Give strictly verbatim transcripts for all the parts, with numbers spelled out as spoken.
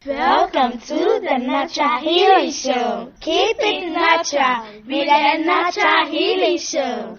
Welcome to the Natural Healing Show. Keep it natural with the Natural Healing Show.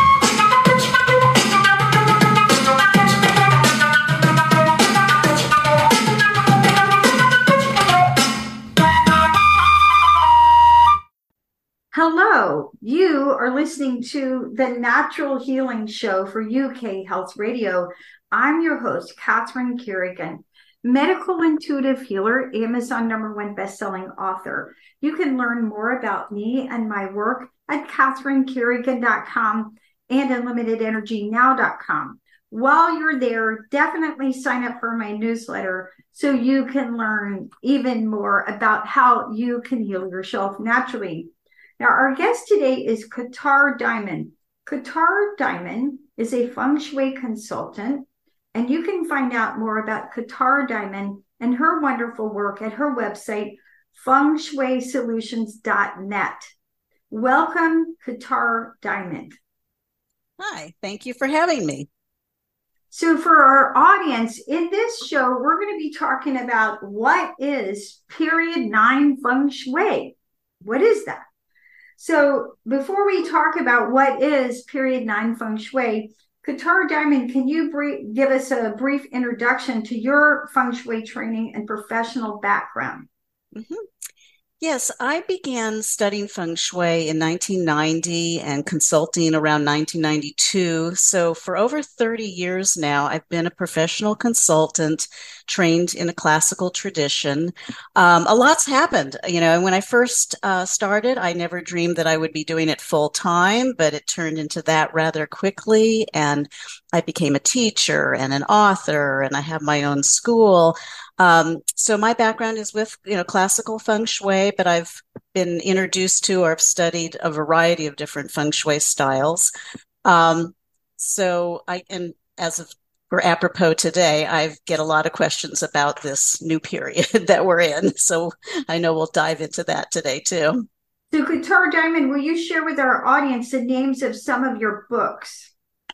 Hello, you are listening to the Natural Healing Show for U K Health Radio. I'm your host, Catherine Kerrigan, medical intuitive healer, Amazon number one bestselling author. You can learn more about me and my work at catherine kerrigan dot com and unlimited energy now dot com. While you're there, definitely sign up for my newsletter so you can learn even more about how you can heal yourself naturally. Now, our guest today is Qatar Diamond. Qatar Diamond is a feng shui consultant, and you can find out more about Qatar Diamond and her wonderful work at her website, feng shui solutions dot net. Welcome, Qatar Diamond. Hi, thank you for having me. So for our audience, in this show, we're going to be talking about what is period nine feng shui. What is that? So before we talk about what is period nine feng shui, Qatar Diamond, can you brief, give us a brief introduction to your feng shui training and professional background? Mm-hmm. Yes, I began studying feng shui in nineteen ninety and consulting around nineteen ninety-two. So for over thirty years now, I've been a professional consultant trained in a classical tradition. Um, a lot's happened. You know, when I first uh, started, I never dreamed that I would be doing it full time, but it turned into that rather quickly. And I became a teacher and an author, and I have my own school. Um, so my background is with, you know, classical feng shui, but I've been introduced to or have studied a variety of different feng shui styles. Um, so I, and as of for apropos today, I get a lot of questions about this new period that we're in. So I know we'll dive into that today too. So Qatar Diamond, will you share with our audience the names of some of your books?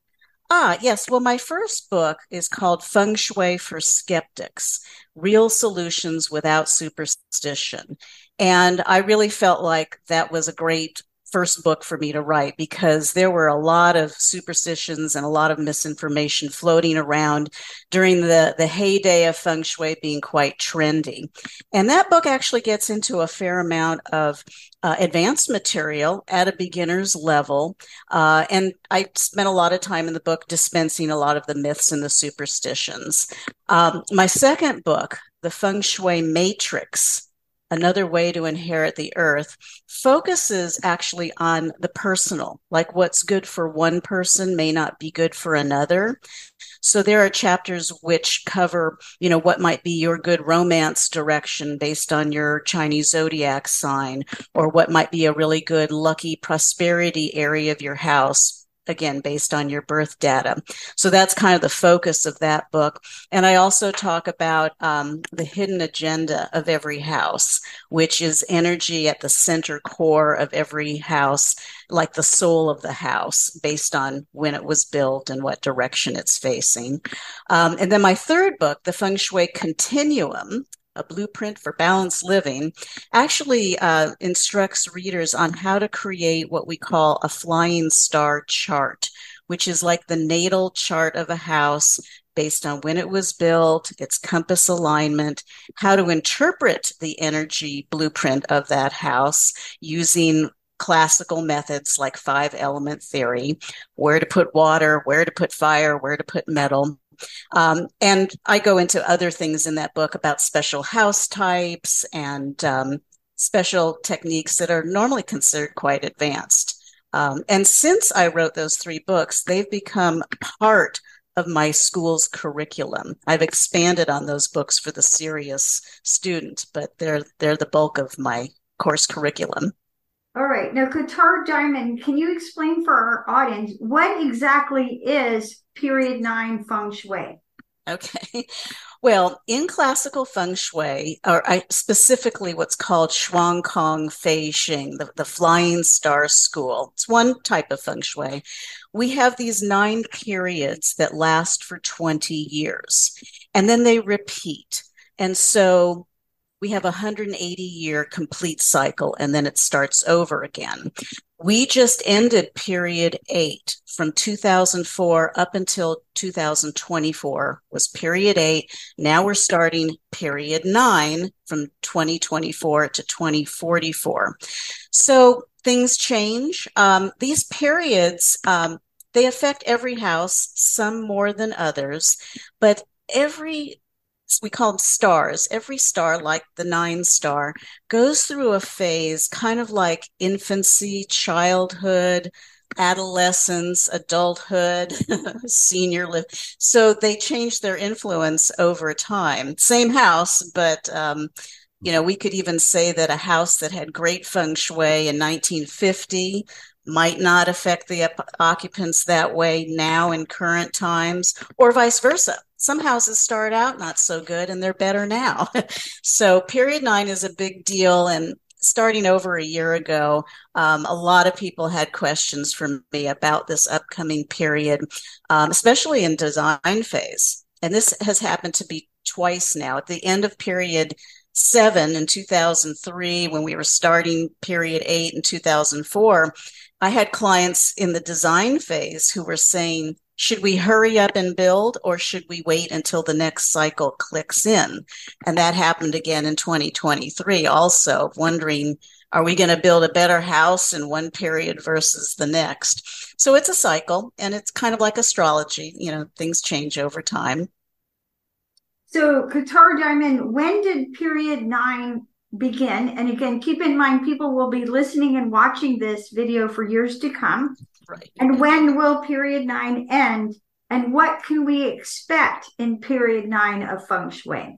Ah, yes. Well, my first book is called Feng Shui for Skeptics, Real Solutions Without Superstition. And I really felt like that was a great first book for me to write because there were a lot of superstitions and a lot of misinformation floating around during the, the heyday of feng shui being quite trendy. And that book actually gets into a fair amount of uh, advanced material at a beginner's level. Uh, and I spent a lot of time in the book dispensing a lot of the myths and the superstitions. Um, my second book, The Feng Shui Matrix, Another Way to Inherit the Earth, focuses actually on the personal, like what's good for one person may not be good for another. So there are chapters which cover, you know, what might be your good romance direction based on your Chinese zodiac sign, or what might be a really good lucky prosperity area of your house, again, based on your birth data. So that's kind of the focus of that book. And I also talk about um, the hidden agenda of every house, which is energy at the center core of every house, like the soul of the house, based on when it was built and what direction it's facing. Um, and then my third book, The Feng Shui Continuum, A Blueprint for Balanced Living, actually uh, instructs readers on how to create what we call a flying star chart, which is like the natal chart of a house based on when it was built, its compass alignment, how to interpret the energy blueprint of that house using classical methods like five element theory, where to put water, where to put fire, where to put metal. Um, and I go into other things in that book about special house types and um, special techniques that are normally considered quite advanced. Um, and since I wrote those three books, they've become part of my school's curriculum. I've expanded on those books for the serious student, but they're they're the bulk of my course curriculum. All right. Now, Qatar Diamond, can you explain for our audience what exactly is period nine feng shui? Okay. Well, in classical feng shui, or I, specifically what's called Shuang Kong Fei Xing, the, the flying star school, it's one type of feng shui. We have these nine periods that last for twenty years, and then they repeat. And so we have a one hundred eighty year complete cycle, and then it starts over again. We just ended period eight from two thousand four up until two thousand twenty-four was period eight. Now we're starting period nine from twenty twenty-four to twenty forty-four. So things change. Um, these periods, um, they affect every house, some more than others, but every we call them stars. Every star, like the nine star, goes through a phase kind of like infancy, childhood, adolescence, adulthood, senior life. So they change their influence over time. Same house, but um, you know, we could even say that a house that had great feng shui in nineteen fifty might not affect the occupants that way now in current times, or vice versa. Some houses start out not so good and they're better now. So period nine is a big deal. And starting over a year ago, um, a lot of people had questions from me about this upcoming period, um, especially in design phase. And this has happened to be twice now. At the end of period seven in two thousand three, when we were starting period eight in two thousand four, I had clients in the design phase who were saying, should we hurry up and build, or should we wait until the next cycle clicks in? And that happened again in twenty twenty-three also, wondering, are we going to build a better house in one period versus the next? So it's a cycle, and it's kind of like astrology. You know, things change over time. So Qatar Diamond, when did period nine begin? And again, keep in mind, people will be listening and watching this video for years to come. Right. And when will period nine end? And what can we expect in period nine of feng shui?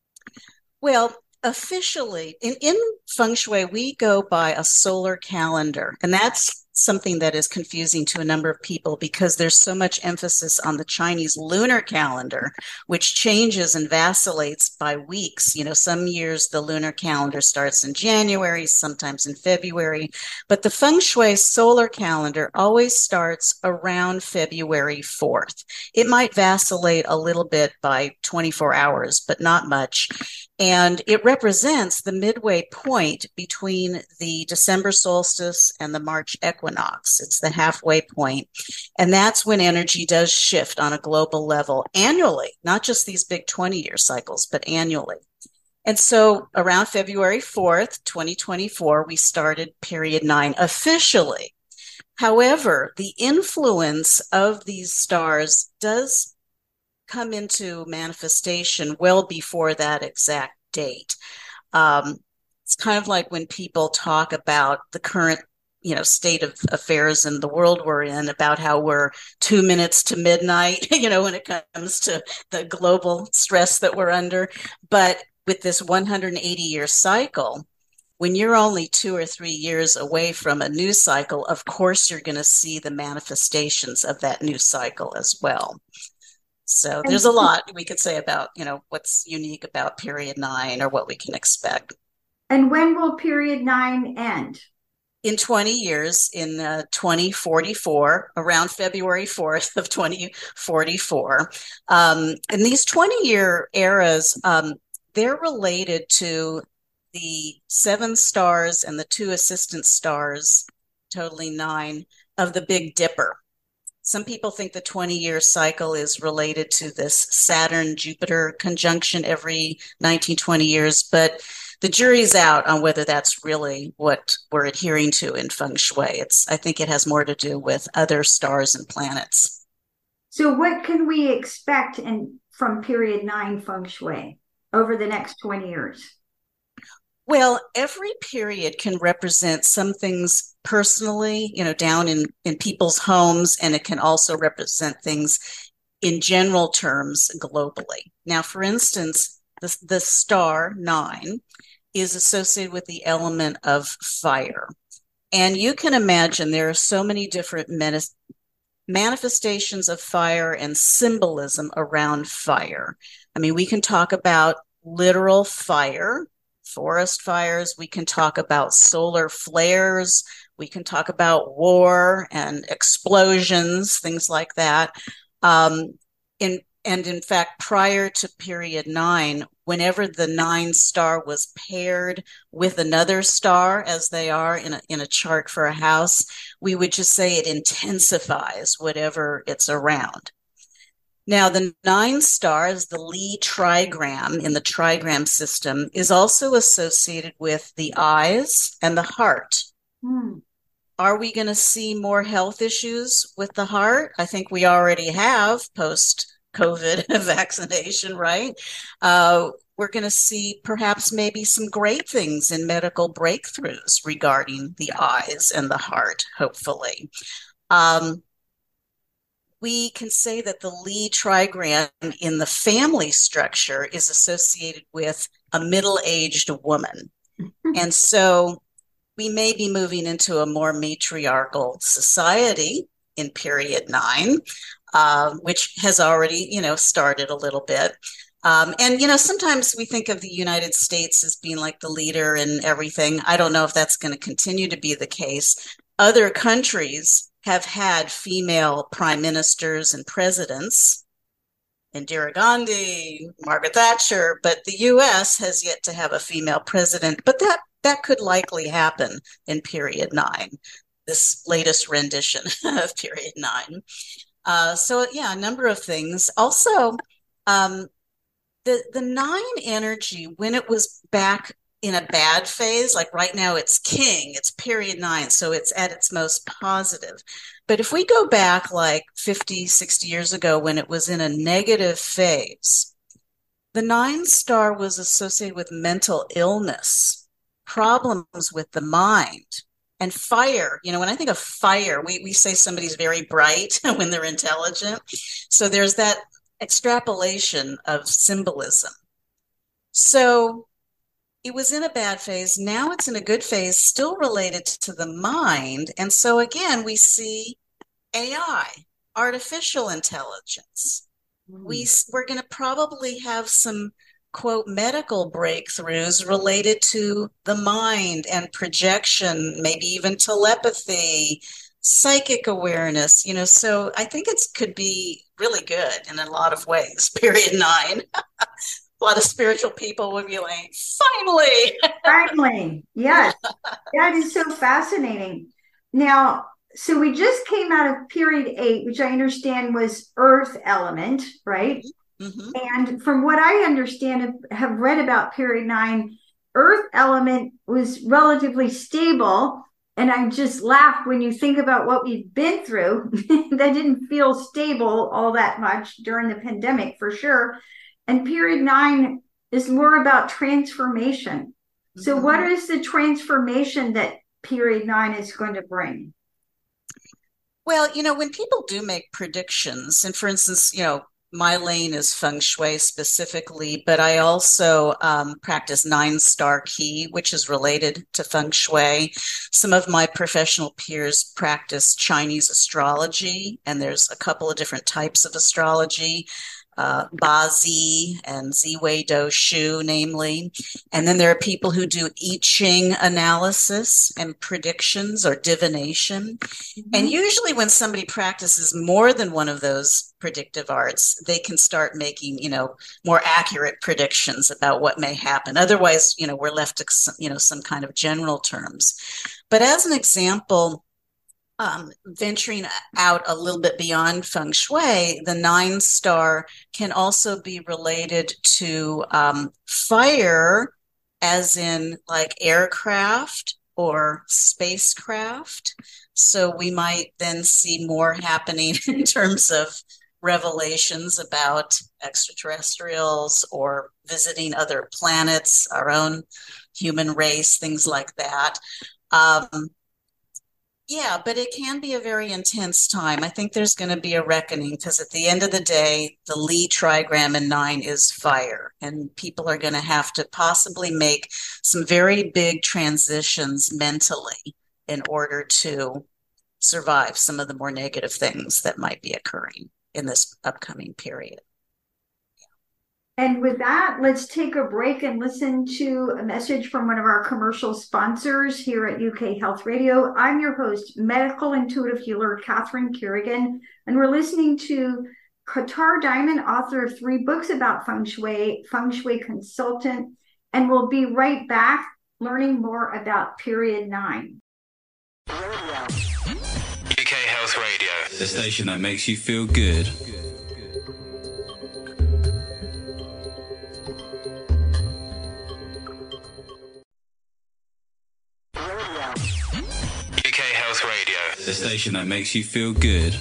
Well, officially, in, in feng shui, we go by a solar calendar, and that's something that is confusing to a number of people because there's so much emphasis on the Chinese lunar calendar, which changes and vacillates by weeks. You know, some years the lunar calendar starts in January, sometimes in February, but the feng shui solar calendar always starts around February fourth. It might vacillate a little bit by twenty-four hours, but not much. And it represents the midway point between the December solstice and the March equinox. It's the halfway point. And that's when energy does shift on a global level annually, not just these big twenty-year cycles, but annually. And so around February fourth, twenty twenty-four, we started period nine officially. However, the influence of these stars does come into manifestation well before that exact date. Um, it's kind of like when people talk about the current, you know, state of affairs in the world we're in, about how we're two minutes to midnight, you know, when it comes to the global stress that we're under. But with this one hundred eighty year cycle, when you're only two or three years away from a new cycle, of course, you're going to see the manifestations of that new cycle as well. So there's a lot we could say about, you know, what's unique about period nine or what we can expect. And when will period nine end? In twenty years, in uh, twenty forty-four, around February fourth of twenty forty-four. Um, and these twenty-year eras, um, they're related to the seven stars and the two assistant stars, totaling nine, of the Big Dipper. Some people think the twenty-year cycle is related to this Saturn-Jupiter conjunction every nineteen, twenty years, but the jury's out on whether that's really what we're adhering to in feng shui. It's, I think it has more to do with other stars and planets. So what can we expect in from period nine feng shui over the next twenty years? Well, every period can represent some things personally, you know, down in, in people's homes, and it can also represent things in general terms globally. Now, for instance, the, the star nine is associated with the element of fire. And you can imagine there are so many different menace, manifestations of fire and symbolism around fire. I mean, we can talk about literal fire, forest fires. We can talk about solar flares. We can talk about war and explosions, things like that. Um, in And in fact, prior to period nine, whenever the nine star was paired with another star, as they are in a, in a chart for a house, we would just say it intensifies whatever it's around. Now, the nine stars, the Lee trigram in the trigram system, is also associated with the eyes and the heart. Hmm. Are we going to see more health issues with the heart? I think we already have post-COVID vaccination, right? Uh, we're going to see perhaps maybe some great things in medical breakthroughs regarding the eyes and the heart, hopefully. Um, we can say that the Lee trigram in the family structure is associated with a middle-aged woman. And so we may be moving into a more matriarchal society in period nine, uh, which has already, you know, started a little bit. Um, and, you know, sometimes we think of the United States as being like the leader in everything. I don't know if that's going to continue to be the case. Other countries have had female prime ministers and presidents, Indira Gandhi, Margaret Thatcher, but the U S has yet to have a female president. But that that could likely happen in period nine, this latest rendition of period nine. Uh, so yeah, a number of things. Also, um, the the nine energy, when it was back in a bad phase, like right now it's king, it's period nine, so it's at its most positive. But if we go back like fifty, sixty years ago when it was in a negative phase, the nine star was associated with mental illness, problems with the mind, and fire. You know, when I think of fire, we, we say somebody's very bright when they're intelligent. So there's that extrapolation of symbolism. So it was in a bad phase. Now it's in a good phase, still related to the mind. And so again, we see A I, artificial intelligence. Mm. We, we're going to probably have some, quote, medical breakthroughs related to the mind and projection, maybe even telepathy, psychic awareness, you know, so I think it could be really good in a lot of ways, period nine. A lot of spiritual people would be like, finally. Finally, yes. That is so fascinating. Now, so we just came out of period eight, which I understand was earth element, right? Mm-hmm. And from what I understand, have read about period nine, earth element was relatively stable. And I just laugh when you think about what we've been through. That didn't feel stable all that much during the pandemic, for sure. And period nine is more about transformation. Mm-hmm. So what is the transformation that period nine is going to bring? Well, you know, when people do make predictions, and for instance, you know, my lane is feng shui specifically, but I also um, practice nine star key, which is related to feng shui. Some of my professional peers practice Chinese astrology, and there's a couple of different types of astrology. Uh, Ba-Zi and Ziwei Do Shu, namely. And then there are people who do I Ching analysis and predictions or divination. Mm-hmm. And usually when somebody practices more than one of those predictive arts, they can start making, you know, more accurate predictions about what may happen. Otherwise, you know, we're left to, you know, some kind of general terms. But as an example, Um, venturing out a little bit beyond feng shui, the nine star can also be related to um, fire, as in like aircraft or spacecraft. So we might then see more happening in terms of revelations about extraterrestrials or visiting other planets, our own human race, things like that. Um, Yeah, but it can be a very intense time. I think there's going to be a reckoning because at the end of the day, the Lee trigram in nine is fire, and people are going to have to possibly make some very big transitions mentally in order to survive some of the more negative things that might be occurring in this upcoming period. And with that, let's take a break and listen to a message from one of our commercial sponsors here at U K Health Radio. I'm your host, medical intuitive healer Catherine Kerrigan, and we're listening to Qatar Diamond, author of three books about feng shui, feng shui consultant, and we'll be right back learning more about period nine. U K Health Radio, the station that makes you feel good. U K Health Radio, the station that makes you feel good.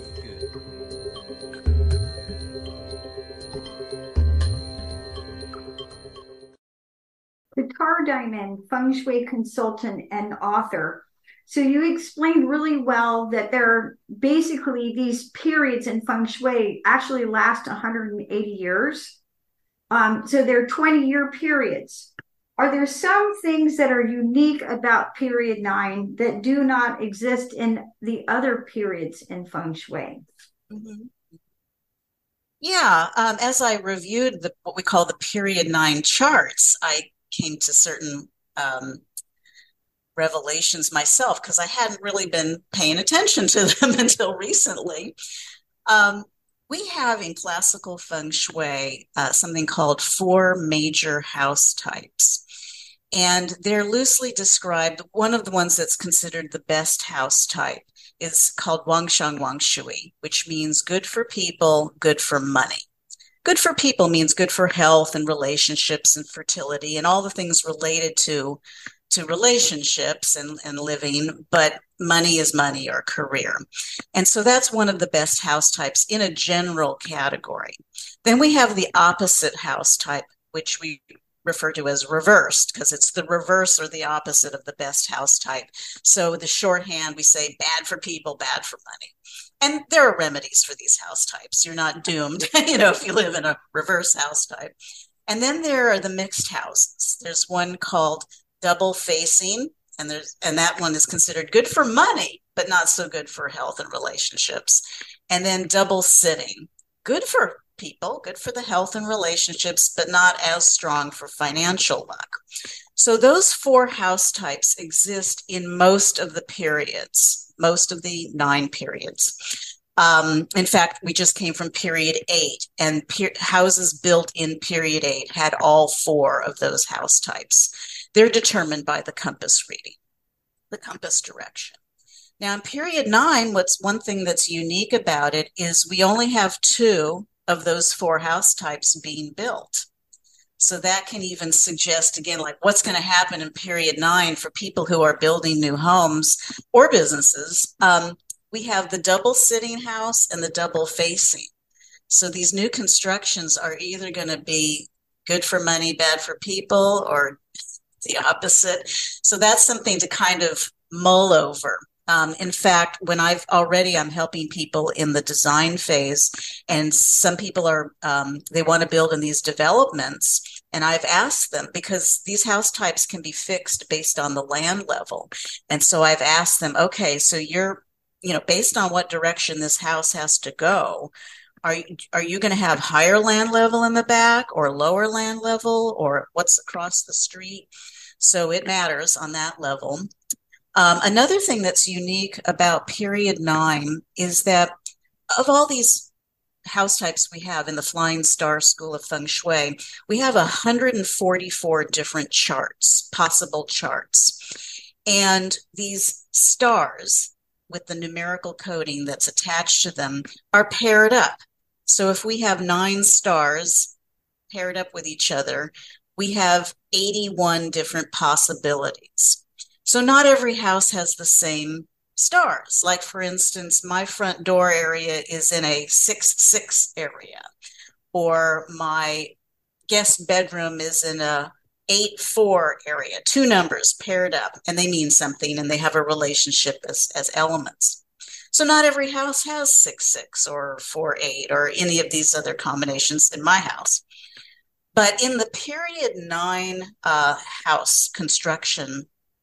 Qatar Diamond, feng shui consultant and author. So you explained really well that there are basically these periods in feng shui actually last one hundred eighty years. Um, so they're twenty-year periods. Are there some things that are unique about period nine that do not exist in the other periods in feng shui? Mm-hmm. Yeah, um, as I reviewed the, what we call the period nine charts, I came to certain um, revelations myself because I hadn't really been paying attention to them until recently. Um, we have in classical feng shui uh, something called four major house types. And they're loosely described. One of the ones that's considered the best house type is called Wangshang Wangshui, which means good for people, good for money. Good for people means good for health and relationships and fertility and all the things related to, to relationships and, and living, but money is money or career. And so that's one of the best house types in a general category. Then we have the opposite house type, which we refer to as reversed, because it's the reverse or the opposite of the best house type. So the shorthand, we say bad for people, bad for money. And there are remedies for these house types. You're not doomed, you know, if you live in a reverse house type. And then there are the mixed houses. There's one called double facing, and there's and that one is considered good for money, but not so good for health and relationships. And then double sitting, good for people, good for the health and relationships, but not as strong for financial luck. So those four house types exist in most of the periods, most of the nine periods. Um, in fact, we just came from period eight, and per- houses built in period eight had all four of those house types. They're determined by the compass reading, the compass direction. Now in period nine, what's one thing that's unique about it is we only have two of those four house types being built. So that can even suggest, again, like what's going to happen in period nine for people who are building new homes or businesses. Um, we have the double sitting house and the double facing. So these new constructions are either going to be good for money, bad for people, or the opposite. So that's something to kind of mull over. Um, in fact, when I've already, I'm helping people in the design phase, and some people are, um, they want to build in these developments. And I've asked them, because these house types can be fixed based on the land level. And so I've asked them, okay, so you're, you know, based on what direction this house has to go, are you, are you going to have higher land level in the back or lower land level, or what's across the street? So it matters on that level. Um, another thing that's unique about period nine is that of all these house types we have in the Flying Star School of Feng Shui, we have one hundred forty-four different charts, possible charts. And these stars with the numerical coding that's attached to them are paired up. So if we have nine stars paired up with each other, we have eighty-one different possibilities. So not every house has the same stars. Like, for instance, my front door area is in a six six area, or my guest bedroom is in a eight four area, two numbers paired up, and they mean something, and they have a relationship as, as elements. So not every house has six six or four eight or any of these other combinations in my house. But in the period nine uh, house construction,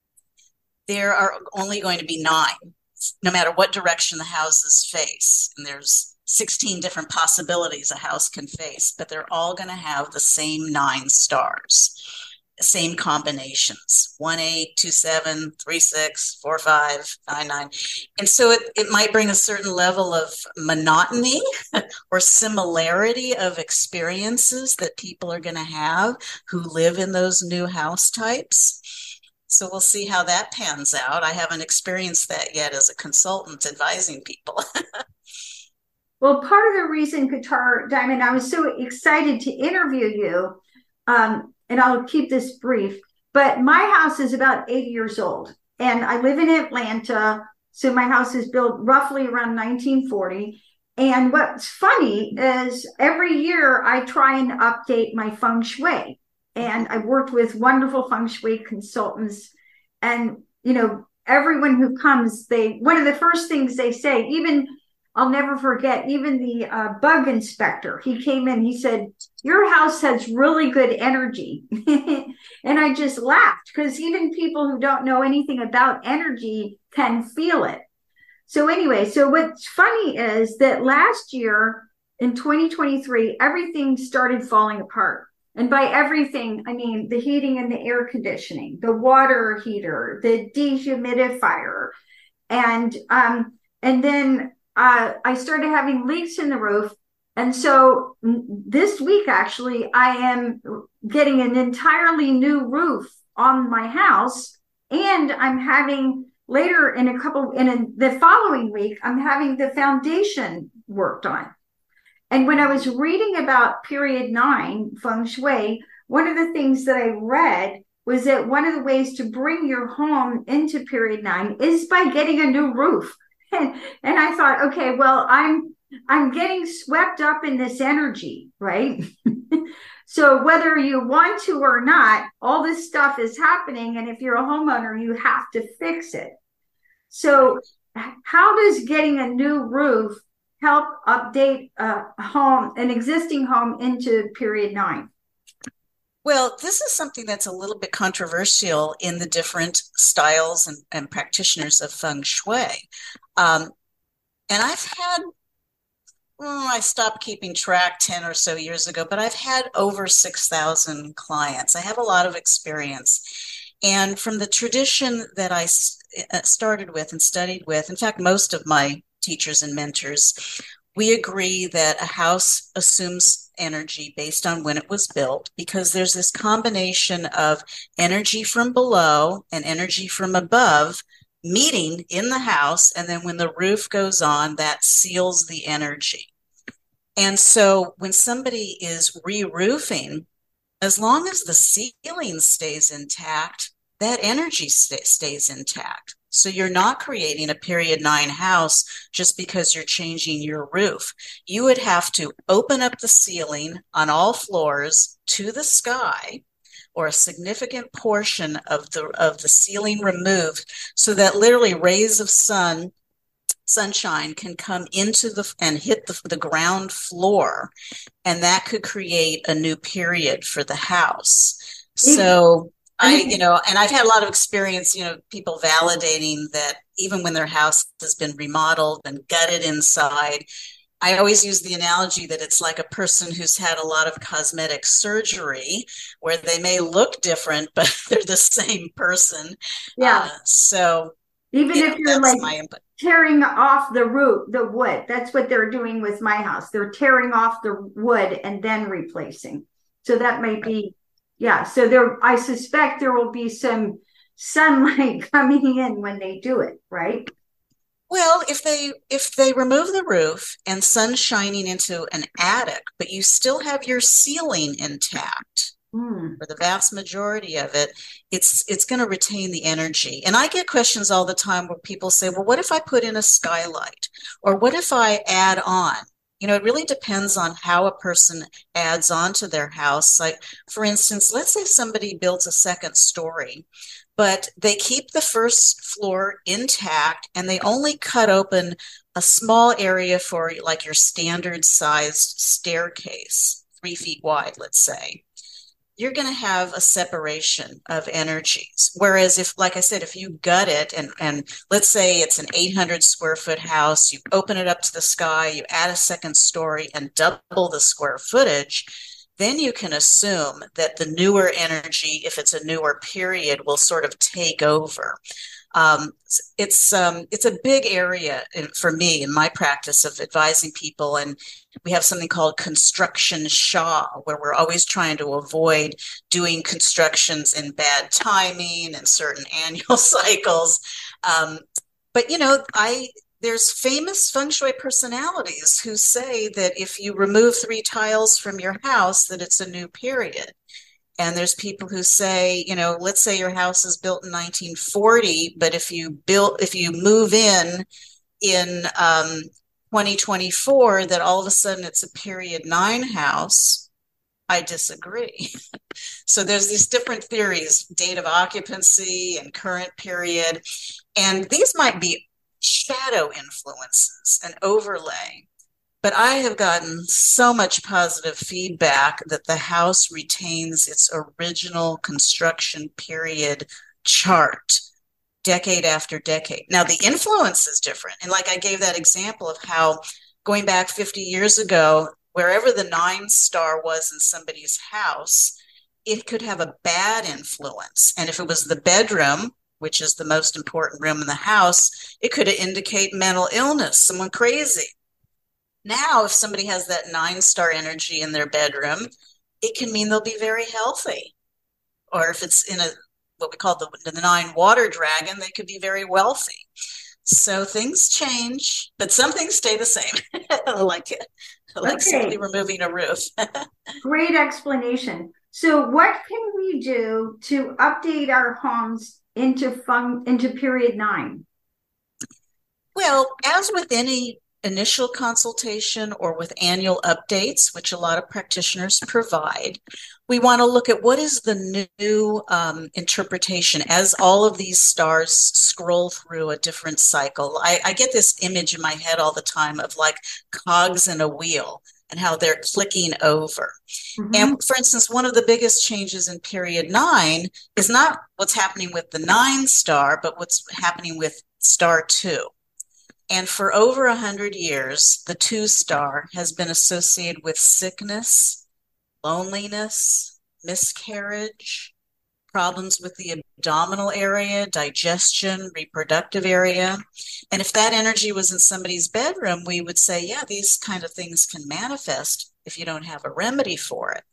there are only going to be nine, no matter what direction the houses face. And there's sixteen different possibilities a house can face, but they're all going to have the same nine stars. same combinations, one, eight, two, seven, three, six, four, five, nine, nine. And so it, it might bring a certain level of monotony or similarity of experiences that people are going to have who live in those new house types. So we'll see how that pans out. I haven't experienced that yet as a consultant advising people. Well, part of the reason, Guitar Diamond, I was so excited to interview you, um, and I'll keep this brief, but my house is about eighty years old, and I live in Atlanta, so my house is built roughly around nineteen forty. And what's funny is every year I try and update my feng shui, and I've worked with wonderful feng shui consultants, and, you know, everyone who comes, they, one of the first things they say, even I'll never forget, even the uh, bug inspector, he came in, he said, your house has really good energy. And I just laughed, because even people who don't know anything about energy can feel it. So anyway, so what's funny is that last year in twenty twenty-three, everything started falling apart. And by everything, I mean the heating and the air conditioning, the water heater, the dehumidifier. And, um, and then Uh, I started having leaks in the roof. And so this week, actually, I am getting an entirely new roof on my house. And I'm having later in a couple, in a, the following week, I'm having the foundation worked on. And when I was reading about period nine feng shui, one of the things that I read was that one of the ways to bring your home into period nine is by getting a new roof. And, and I thought, okay, well, I'm I'm getting swept up in this energy, right? So whether you want to or not, all this stuff is happening. And if you're a homeowner, you have to fix it. So how does getting a new roof help update a home, an existing home, into period nine? Well, this is something that's a little bit controversial in the different styles and, and practitioners of feng shui. Um, and I've had, oh, I stopped keeping track ten or so years ago, but I've had over six thousand clients. I have a lot of experience. And from the tradition that I started with and studied with, in fact, most of my teachers and mentors, we agree that a house assumes energy based on when it was built, because there's this combination of energy from below and energy from above meeting in the house. And then when the roof goes on, that seals the energy. And so when somebody is re-roofing, as long as the ceiling stays intact, that energy st- stays intact. So you're not creating a period nine house just because you're changing your roof. You would have to open up the ceiling on all floors to the sky, or a significant portion of the of the ceiling removed, so that literally rays of sun, sunshine can come into the and hit the, the ground floor, and that could create a new period for the house. So I, you know, and I've had a lot of experience, you know, people validating that even when their house has been remodeled and gutted inside, I always use the analogy that it's like a person who's had a lot of cosmetic surgery, where they may look different, but they're the same person. Yeah. Uh, so even you if know, you're that's like my input. Tearing off the root, the wood, that's what they're doing with my house. They're tearing off the wood and then replacing. So that might be, yeah. So there, I suspect there will be some sunlight coming in when they do it, right? Well, if they if they remove the roof and sun shining into an attic, but you still have your ceiling intact, mm. for the vast majority of it, it's it's going to retain the energy. And I get questions all the time where people say, well, what if I put in a skylight? Or what if I add on? You know, it really depends on how a person adds on to their house. Like, for instance, let's say somebody builds a second story, but they keep the first floor intact and they only cut open a small area for like your standard sized staircase, three feet wide, let's say. You're going to have a separation of energies. Whereas if, like I said, if you gut it and, and let's say it's an eight hundred square foot house, you open it up to the sky, you add a second story and double the square footage, then you can assume that the newer energy, if it's a newer period, will sort of take over. Um, it's um, it's a big area in, for me in my practice of advising people, and we have something called construction Sha, where we're always trying to avoid doing constructions in bad timing and certain annual cycles. Um, but you know, I there's famous feng shui personalities who say that if you remove three tiles from your house, that it's a new period. And there's people who say, you know, let's say your house is built in nineteen forty, but if you build, if you move in in um, twenty twenty-four, that all of a sudden it's a period nine house. I disagree. So there's these different theories, date of occupancy and current period, and these might be shadow influences and overlay. But I have gotten so much positive feedback that the house retains its original construction period chart decade after decade. Now, the influence is different. And like I gave that example of how going back fifty years ago, wherever the nine star was in somebody's house, it could have a bad influence. And if it was the bedroom, which is the most important room in the house, it could indicate mental illness, someone crazy. Now, if somebody has that nine star energy in their bedroom, it can mean they'll be very healthy. Or if it's in a what we call the, the nine water dragon, they could be very wealthy. So things change, but some things stay the same. like like okay. simply removing a roof. Great explanation. So what can we do to update our homes into fun, into period nine? Well, as with any initial consultation or with annual updates, which a lot of practitioners provide, we want to look at what is the new um, interpretation as all of these stars scroll through a different cycle. I, I get this image in my head all the time of like cogs in a wheel and how they're clicking over. Mm-hmm. And for instance, one of the biggest changes in period nine is not what's happening with the nine star, but what's happening with star two. And for over a hundred years, the two star has been associated with sickness, loneliness, miscarriage, problems with the abdominal area, digestion, reproductive area. And if that energy was in somebody's bedroom, we would say, yeah, these kind of things can manifest if you don't have a remedy for it.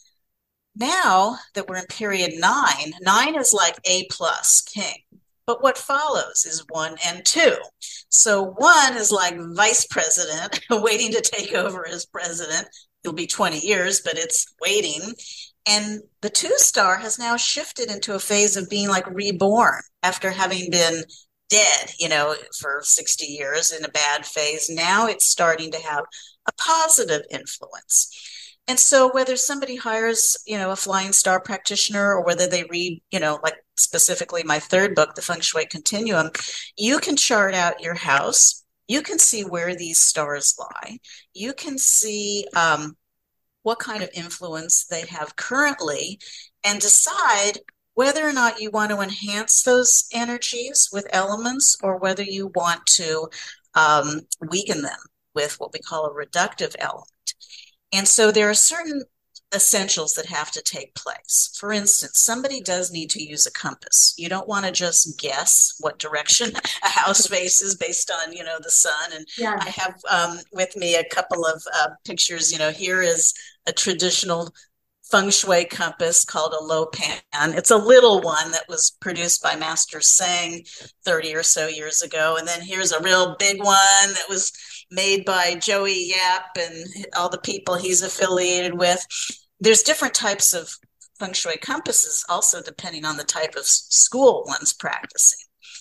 Now that we're in period nine, nine is like A plus, king. But what follows is one and two. So one is like vice president waiting to take over as president. It'll be twenty years, but it's waiting. And the two star has now shifted into a phase of being like reborn after having been dead, you know, for sixty years in a bad phase. Now it's starting to have a positive influence. And so whether somebody hires, you know, a flying star practitioner or whether they read, you know, like specifically my third book, The Feng Shui Continuum, you can chart out your house. You can see where these stars lie. You can see um, what kind of influence they have currently and decide whether or not you want to enhance those energies with elements or whether you want to um, weaken them with what we call a reductive element. And so there are certain essentials that have to take place. For instance, somebody does need to use a compass. You don't want to just guess what direction a house faces based on, you know, the sun. And yeah. I have um, with me a couple of uh, pictures. You know, here is a traditional feng shui compass called a Lopan. It's a little one that was produced by Master Seng thirty or so years ago. And then here's a real big one that was made by Joey Yap and all the people he's affiliated with. There's different types of feng shui compasses also depending on the type of school one's practicing.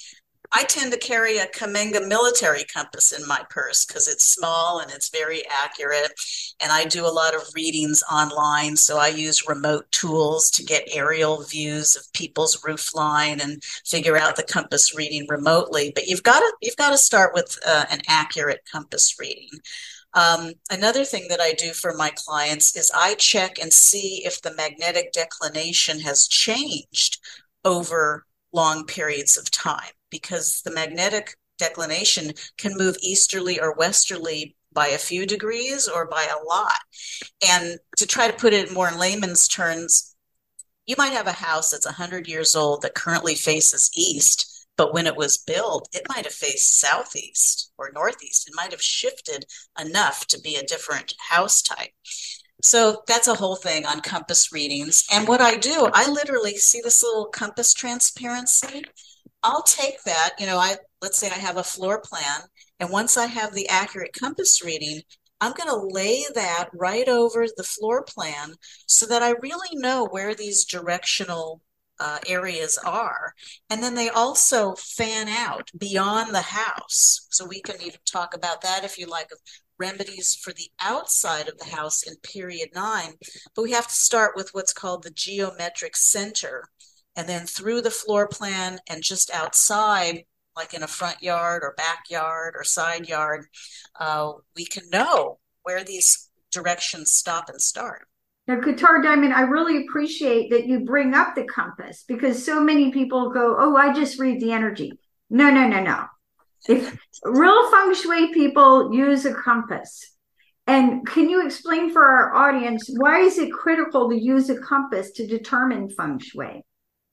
I tend to carry a Kamenga military compass in my purse because it's small and it's very accurate. And I do a lot of readings online. So I use remote tools to get aerial views of people's roof line and figure out the compass reading remotely. But you've got to, you've got to start with uh, an accurate compass reading. Um, another thing that I do for my clients is I check and see if the magnetic declination has changed over long periods of time, because the magnetic declination can move easterly or westerly by a few degrees or by a lot. And to try to put it more in layman's terms, you might have a house that's one hundred years old that currently faces east, but when it was built, it might have faced southeast or northeast. It might have shifted enough to be a different house type. So that's a whole thing on compass readings. And what I do, I literally see this little compass transparency. I'll take that, you know, I let's say I have a floor plan, and once I have the accurate compass reading, I'm going to lay that right over the floor plan so that I really know where these directional uh, areas are. And then they also fan out beyond the house. So we can even talk about that if you like, of remedies for the outside of the house in period nine. But we have to start with what's called the geometric center. And then through the floor plan and just outside, like in a front yard or backyard or side yard, uh, we can know where these directions stop and start. Now, Qatar Diamond, I really appreciate that you bring up the compass, because so many people go, oh, I just read the energy. No, no, no, no. If real feng shui people use a compass. And can you explain for our audience, why is it critical to use a compass to determine feng shui?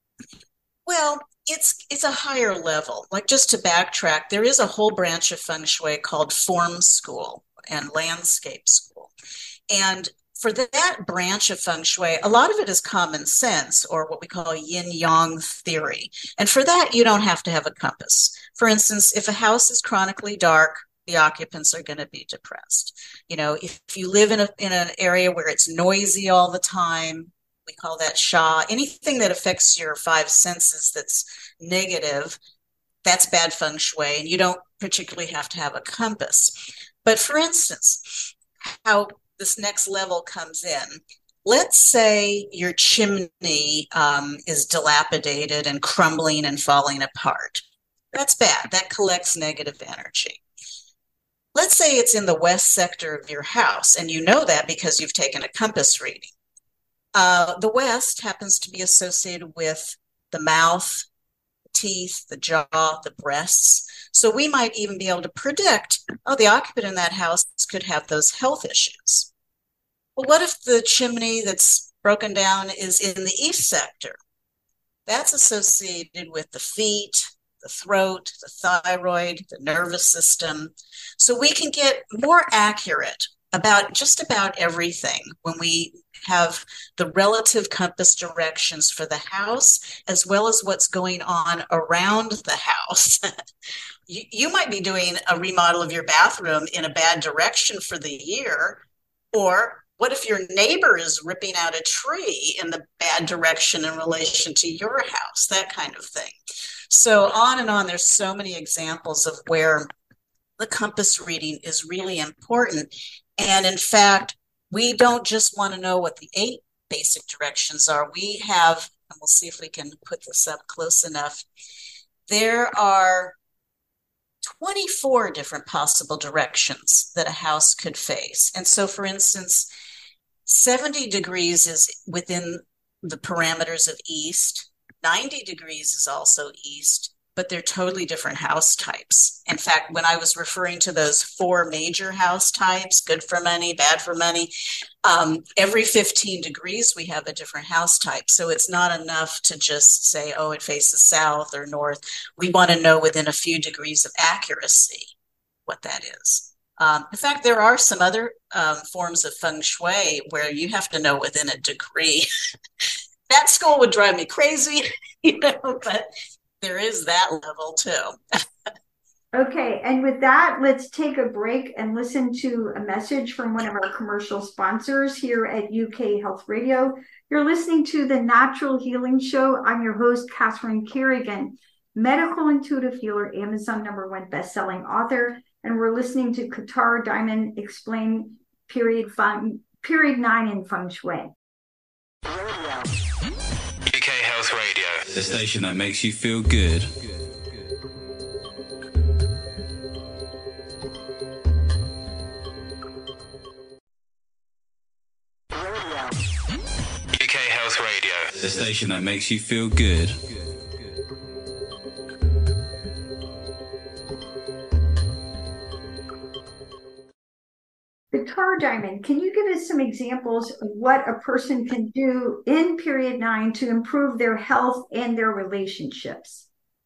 Well, it's it's a higher level. Like, just to backtrack, there is a whole branch of feng shui called form school and landscape school. And for that branch of feng shui, a lot of it is common sense, or what we call yin-yang theory. And for that, you don't have to have a compass. For instance, if a house is chronically dark, the occupants are going to be depressed. You know, if, if you live in a in an area where it's noisy all the time, we call that sha. Anything that affects your five senses that's negative, that's bad feng shui, and you don't particularly have to have a compass. But for instance, how this next level comes in, let's say your chimney um, is dilapidated and crumbling and falling apart. That's bad. That collects negative energy. Let's say it's in the west sector of your house, and you know that because you've taken a compass reading. Uh, the west happens to be associated with the mouth, the teeth, the jaw, the breasts. So we might even be able to predict, oh, the occupant in that house could have those health issues. Well, what if the chimney that's broken down is in the east sector? That's associated with the feet, the throat, the thyroid, the nervous system. So we can get more accurate about just about everything when we have the relative compass directions for the house, as well as what's going on around the house. you, you might be doing a remodel of your bathroom in a bad direction for the year, or what if your neighbor is ripping out a tree in the bad direction in relation to your house, that kind of thing. So on and on, there's so many examples of where the compass reading is really important. And in fact, we don't just want to know what the eight basic directions are. We have, and we'll see if we can put this up close enough, there are twenty-four different possible directions that a house could face. And so, for instance, seventy degrees is within the parameters of east, ninety degrees is also east, but they're totally different house types. In fact, when I was referring to those four major house types, good for money, bad for money, um, every fifteen degrees we have a different house type. So it's not enough to just say, oh, it faces south or north. We want to know within a few degrees of accuracy what that is. Um, in fact, there are some other um, forms of feng shui where you have to know within a degree. That school would drive me crazy, you know, but there is that level too. Okay, and with that, let's take a break and listen to a message from one of our commercial sponsors here at U K Health Radio. You're listening to the Natural Healing Show. I'm your host, Catherine Kerrigan, medical intuitive healer, Amazon number one best-selling author, and we're listening to Qatar Diamond explain period fun, period nine in feng shui. U K Health Radio, the station that makes you feel good. U K Health Radio, the station that makes you feel good. can you give us some examples of what a person can do in period nine to improve their health and their relationships?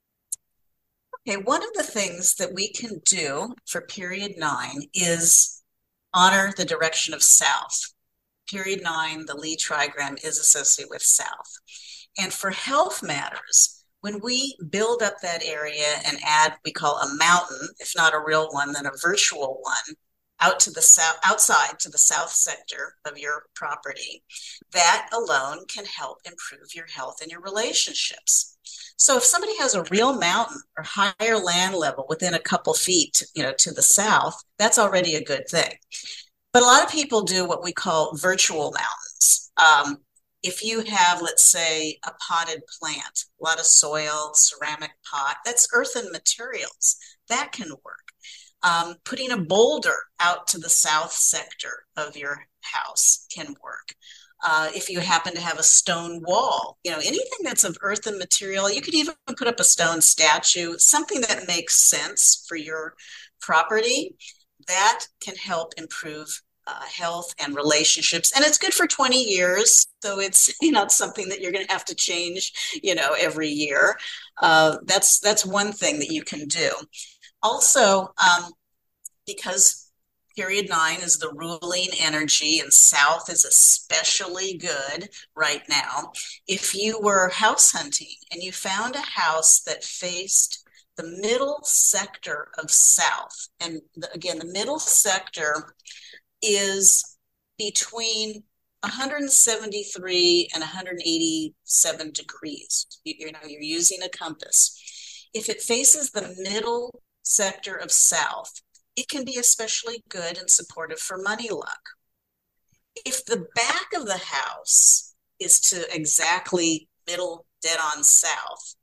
Okay, one of the things that we can do for period nine is honor the direction of south. Period nine, the Lee trigram, is associated with south. And for health matters, when we build up that area and add, we call a mountain, if not a real one, then a virtual one, out to the south, outside to the south sector of your property, that alone can help improve your health and your relationships. So if somebody has a real mountain or higher land level within a couple feet, you know, to the south, that's already a good thing. But a lot of people do what we call virtual mountains. Um, if you have, let's say, a potted plant, a lot of soil, ceramic pot, that's earthen materials, that can work. Um, putting a boulder out to the south sector of your house can work. Uh, if you happen to have a stone wall, you know, anything that's of earthen material, you could even put up a stone statue, something that makes sense for your property, that can help improve uh, health and relationships. And it's good for twenty years. So it's, you know, it's something that you're going to have to change, you know, every year. Uh, that's, that's one thing that you can do. Also, um, because period nine is the ruling energy and south is especially good right now, if you were house hunting and you found a house that faced the middle sector of south, and the, again, the middle sector is between one hundred seventy-three and one hundred eighty-seven degrees. You, you know, you're using a compass. If it faces the middle sector of south, it can be especially good and supportive for money luck. If the back of the house is to exactly middle dead on south,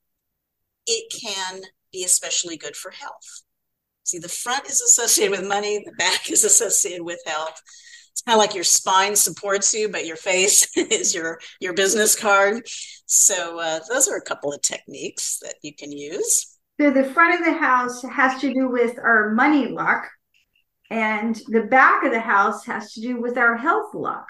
it can be especially good for health. See, the front is associated with money, the back is associated with health. It's kind of like your spine supports you, but your face is your, your business card. So uh, those are a couple of techniques that you can use. So the front of the house has to do with our money luck, and the back of the house has to do with our health luck.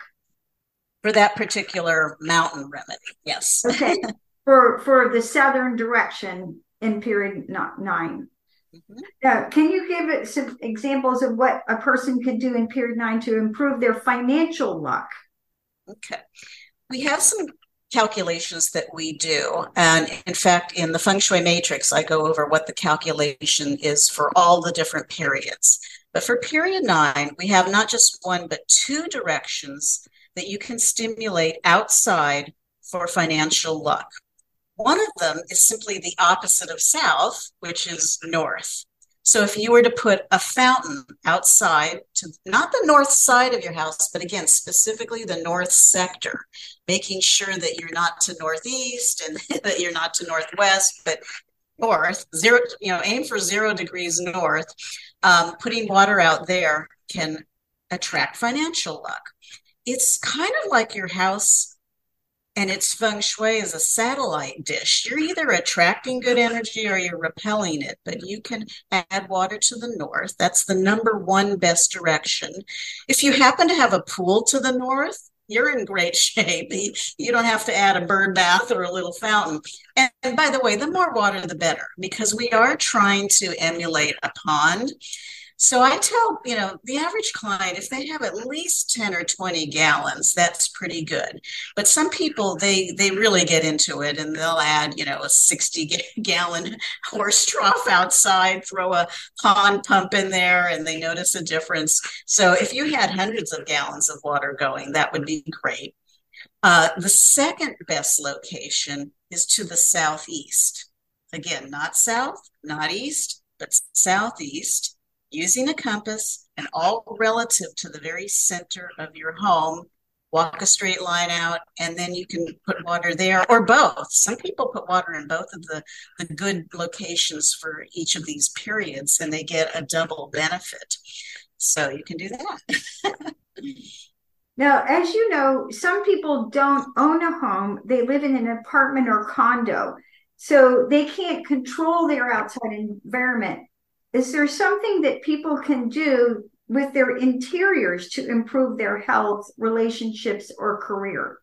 For that particular mountain remedy, yes. Okay, for for the southern direction in period nine. Mm-hmm. Now, can you give it some examples of what a person could do in period nine to improve their financial luck? Okay, we have some calculations that we do. And in fact, in the Feng Shui Matrix, I go over what the calculation is for all the different periods. But for period nine, we have not just one, but two directions that you can stimulate outside for financial luck. One of them is simply the opposite of south, which is north. So if you were to put a fountain outside to not the north side of your house, but again, specifically the north sector, making sure that you're not to northeast and that you're not to northwest, but north, zero, you know, aim for zero degrees north. Um, putting water out there can attract financial luck. It's kind of like your house and its feng shui is a satellite dish. You're either attracting good energy or you're repelling it, but you can add water to the north. That's the number one best direction. If you happen to have a pool to the north, you're in great shape. You don't have to add a bird bath or a little fountain. And, and by the way, the more water, the better, because we are trying to emulate a pond. So I tell, you know, the average client, if they have at least ten or twenty gallons, that's pretty good. But some people, they they really get into it and they'll add, you know, a sixty gallon horse trough outside, throw a pond pump in there, and they notice a difference. So if you had hundreds of gallons of water going, that would be great. Uh, the second best location is to the southeast. Again, not south, not east, but southeast. Using a compass and all relative to the very center of your home, walk a straight line out, and then you can put water there or both. Some people put water in both of the, the good locations for each of these periods, and they get a double benefit. So you can do that. Now, as you know, some people don't own a home. They live in an apartment or condo, so they can't control their outside environment. Is there something that people can do with their interiors to improve their health, relationships, or career?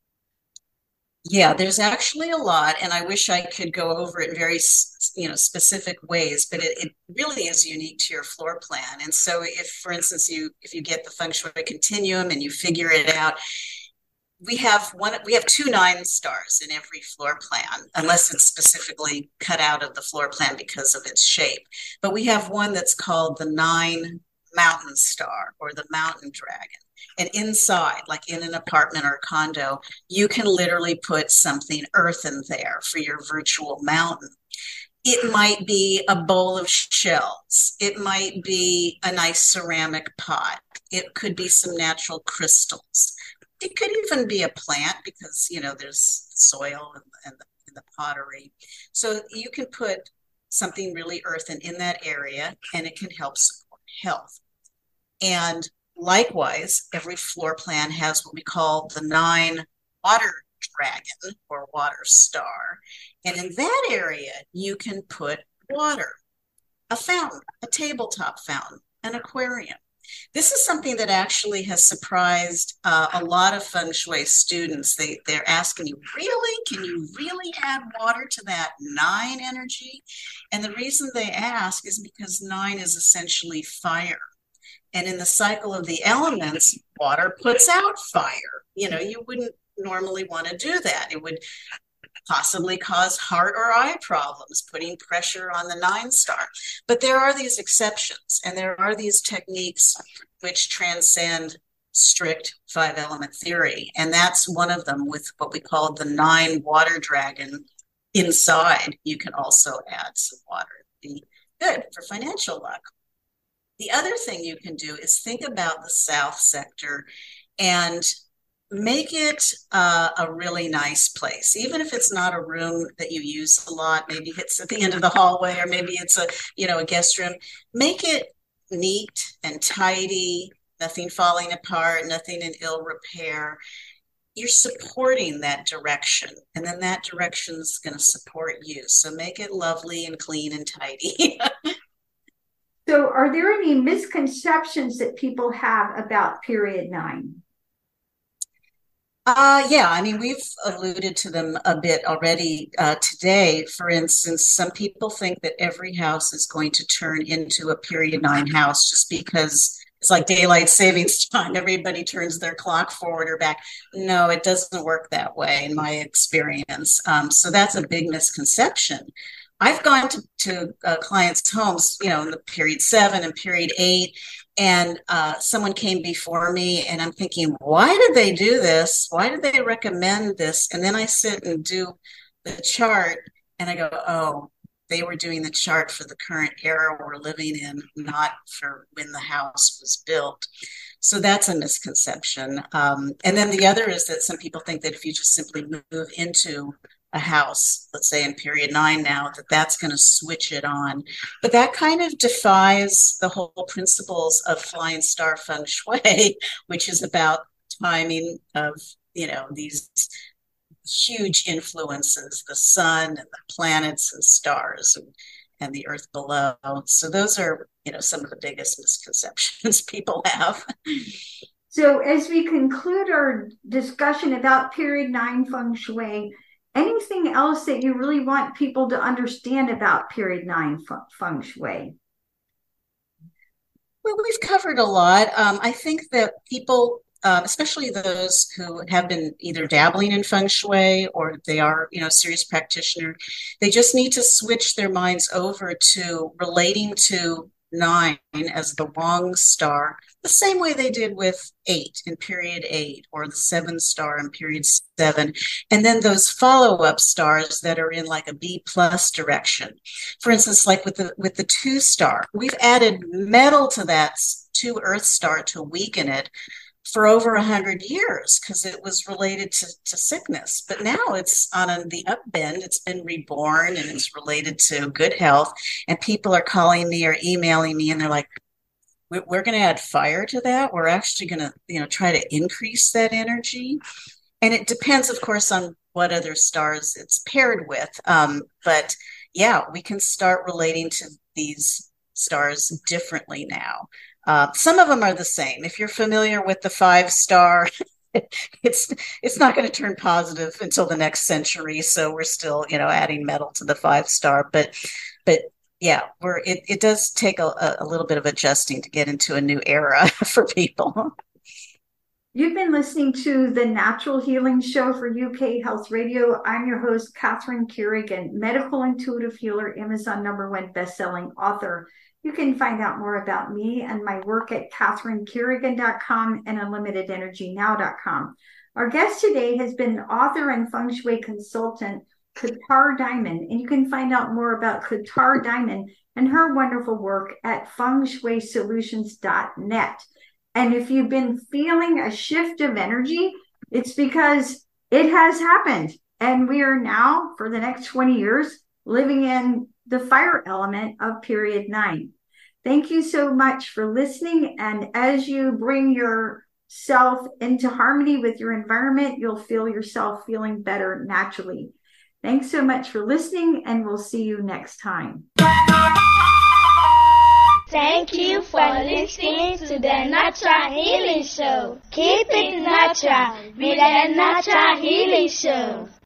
Yeah, there's actually a lot, and I wish I could go over it in very, you know, specific ways, but it, it really is unique to your floor plan. And so if, for instance, you if you get the feng shui continuum and you figure it out, we have one we have two nine stars in every floor plan, unless it's specifically cut out of the floor plan because of its shape. But we have one that's called the nine mountain star, or the mountain dragon. And inside, like in an apartment or a condo, you can literally put something earthen there for your virtual mountain. It might be a bowl of shells. It might be a nice ceramic pot. It could be some natural crystals. It could even be a plant, because, you know, there's soil and, and, the, and the pottery. So you can put something really earthen in that area, and it can help support health. And likewise, every floor plan has what we call the nine water dragon, or water star. And in that area, you can put water, a fountain, a tabletop fountain, an aquarium. This is something that actually has surprised uh, a lot of feng shui students. They, they're asking you, really? Can you really add water to that nine energy? And the reason they ask is because nine is essentially fire. And in the cycle of the elements, water puts out fire. You know, you wouldn't normally want to do that. It would possibly cause heart or eye problems, putting pressure on the nine star. But there are these exceptions, and there are these techniques which transcend strict five element theory. And that's one of them, with what we call the nine water dragon. Inside, you can also add some water. It'd be good for financial luck. The other thing you can do is think about the south sector and make it uh, a really nice place. Even if it's not a room that you use a lot, maybe it's at the end of the hallway, or maybe it's a, you know, a guest room. Make it neat and tidy, nothing falling apart, nothing in ill repair. You're supporting that direction, and then that direction is going to support you. So make it lovely and clean and tidy. So are there any misconceptions that people have about period nine? Uh, yeah, I mean, we've alluded to them a bit already uh, today. For instance, some people think that every house is going to turn into a period nine house just because it's like daylight savings time. Everybody turns their clock forward or back. No, it doesn't work that way in my experience. Um, so that's a big misconception. I've gone to, to uh, clients' homes, you know, in the period seven and period eight, and uh, someone came before me, and I'm thinking, why did they do this? Why did they recommend this? And then I sit and do the chart, and I go, oh, they were doing the chart for the current era we're living in, not for when the house was built. So that's a misconception. Um, and then the other is that some people think that if you just simply move into a house, let's say in period nine now, that that's going to switch it on. But that kind of defies the whole principles of flying star feng shui, which is about timing of, you know, these huge influences, the sun and the planets and stars and, and the earth below. So those are, you know, some of the biggest misconceptions people have. So as we conclude our discussion about period nine feng shui, anything else that you really want people to understand about period nine feng shui? Well, we've covered a lot. Um, I think that people, um, especially those who have been either dabbling in feng shui or they are, you know, serious practitioner, they just need to switch their minds over to relating to nine as the Wong star, the same way they did with eight in period eight, or the seven star in period seven, and then those follow-up stars that are in like a B plus direction. For instance, like with the with the two star, we've added metal to that two earth star to weaken it for over a hundred years because it was related to, to sickness. But now it's on a, the upbend. It's been reborn and it's related to good health. And people are calling me or emailing me, and they're like, we're, we're going to add fire to that. We're actually going to, you know, try to increase that energy. And it depends, of course, on what other stars it's paired with. Um, but yeah, we can start relating to these stars differently now. Uh, some of them are the same. If you're familiar with the five star, it's it's not going to turn positive until the next century. So we're still, you know, adding metal to the five star. But but yeah, we're it, it does take a, a little bit of adjusting to get into a new era for people. You've been listening to the Natural Healing Show for U K Health Radio. I'm your host, Catherine Kerrigan, medical intuitive healer, Amazon number one bestselling author. You can find out more about me and my work at catherine kerrigan dot com and unlimited energy now dot com. Our guest today has been author and feng shui consultant, Qatar Diamond, and you can find out more about Qatar Diamond and her wonderful work at feng shui solutions dot net. And if you've been feeling a shift of energy, it's because it has happened. And we are now, for the next twenty years, living in the fire element of period nine. Thank you so much for listening. And as you bring yourself into harmony with your environment, you'll feel yourself feeling better naturally. Thanks so much for listening, and we'll see you next time. Thank you for listening to the Natural Healing Show. Keep it natural with the Natural Healing Show.